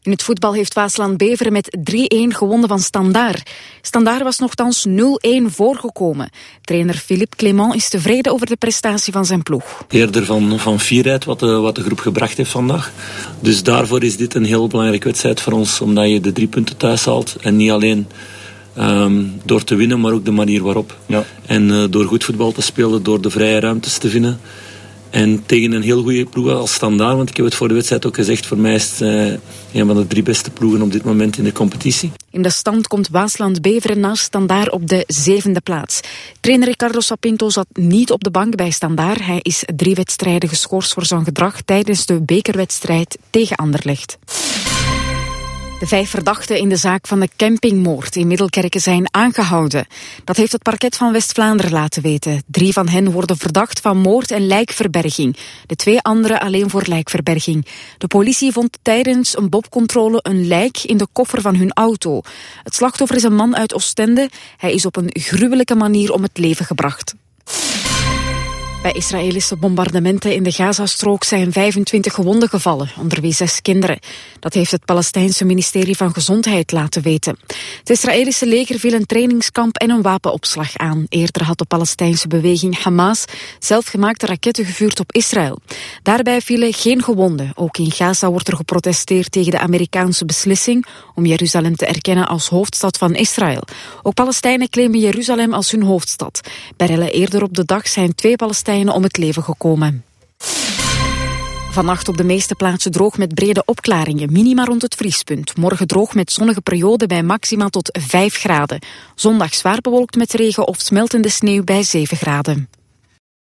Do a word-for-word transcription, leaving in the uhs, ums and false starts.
In het voetbal heeft Waasland-Beveren met drie-een gewonnen van Standaard. Standaard was nogthans nul-een voorgekomen. Trainer Philippe Clement is tevreden over de prestatie van zijn ploeg. Eerder van, van fierheid wat de, wat de groep gebracht heeft vandaag. Dus daarvoor is dit een heel belangrijke wedstrijd voor ons, omdat je de drie punten thuis haalt. En niet alleen um, door te winnen, maar ook de manier waarop. Ja. En uh, door goed voetbal te spelen, door de vrije ruimtes te vinden. En tegen een heel goede ploeg als Standaard, want ik heb het voor de wedstrijd ook gezegd, voor mij is het uh, een van de drie beste ploegen op dit moment in de competitie. In de stand komt Waasland-Beveren naast Standaard op de zevende plaats. Trainer Ricardo Sapinto zat niet op de bank bij Standaard. Hij is drie wedstrijden geschorst voor zijn gedrag tijdens de bekerwedstrijd tegen Anderlecht. De vijf verdachten in de zaak van de campingmoord in Middelkerke zijn aangehouden. Dat heeft het parket van West-Vlaanderen laten weten. Drie van hen worden verdacht van moord en lijkverberging. De twee anderen alleen voor lijkverberging. De politie vond tijdens een bobcontrole een lijk in de koffer van hun auto. Het slachtoffer is een man uit Oostende. Hij is op een gruwelijke manier om het leven gebracht. Bij Israëlische bombardementen in de Gazastrook zijn vijfentwintig gewonden gevallen, onder wie zes kinderen. Dat heeft het Palestijnse ministerie van Gezondheid laten weten. Het Israëlische leger viel een trainingskamp en een wapenopslag aan. Eerder had de Palestijnse beweging Hamas zelfgemaakte raketten gevuurd op Israël. Daarbij vielen geen gewonden. Ook in Gaza wordt er geprotesteerd tegen de Amerikaanse beslissing om Jeruzalem te erkennen als hoofdstad van Israël. Ook Palestijnen claimen Jeruzalem als hun hoofdstad. Bij rellen eerder op de dag zijn twee Palestijnen om het leven gekomen. Vannacht op de meeste plaatsen droog met brede opklaringen, minima rond het vriespunt. Morgen droog met zonnige periode bij maxima tot vijf graden. Zondag zwaar bewolkt met regen of smeltende sneeuw bij zeven graden.